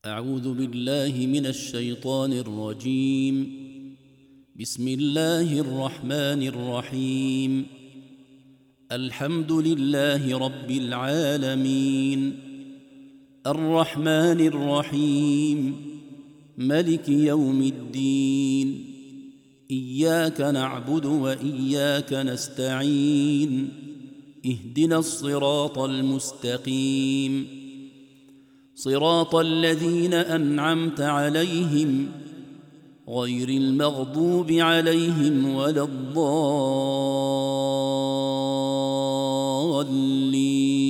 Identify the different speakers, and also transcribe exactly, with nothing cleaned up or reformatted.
Speaker 1: أعوذ بالله من الشيطان الرجيم. بسم الله الرحمن الرحيم. الحمد لله رب العالمين، الرحمن الرحيم، ملك يوم الدين. إياك نعبد وإياك نستعين، اهدنا الصراط المستقيم، صراط الذين أنعمت عليهم غير المغضوب عليهم ولا الضالين.